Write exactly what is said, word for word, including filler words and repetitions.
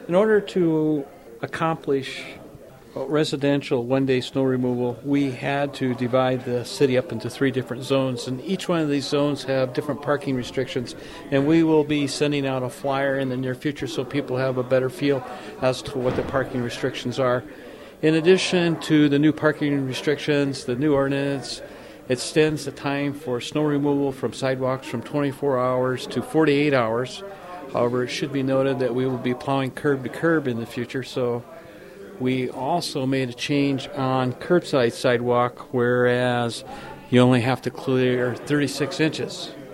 In order to accomplish residential one-day snow removal, we had to divide the city up into three different zones, and each one of these zones have different parking restrictions, and we will be sending out a flyer in the near future so people have a better feel as to what the parking restrictions are. In addition to the new parking restrictions, the new ordinance extends the time for snow removal from sidewalks from twenty-four hours to forty-eight hours. However, it should be noted that we will be plowing curb to curb in the future, so we also made a change on curbside sidewalk, whereas you only have to clear thirty-six inches.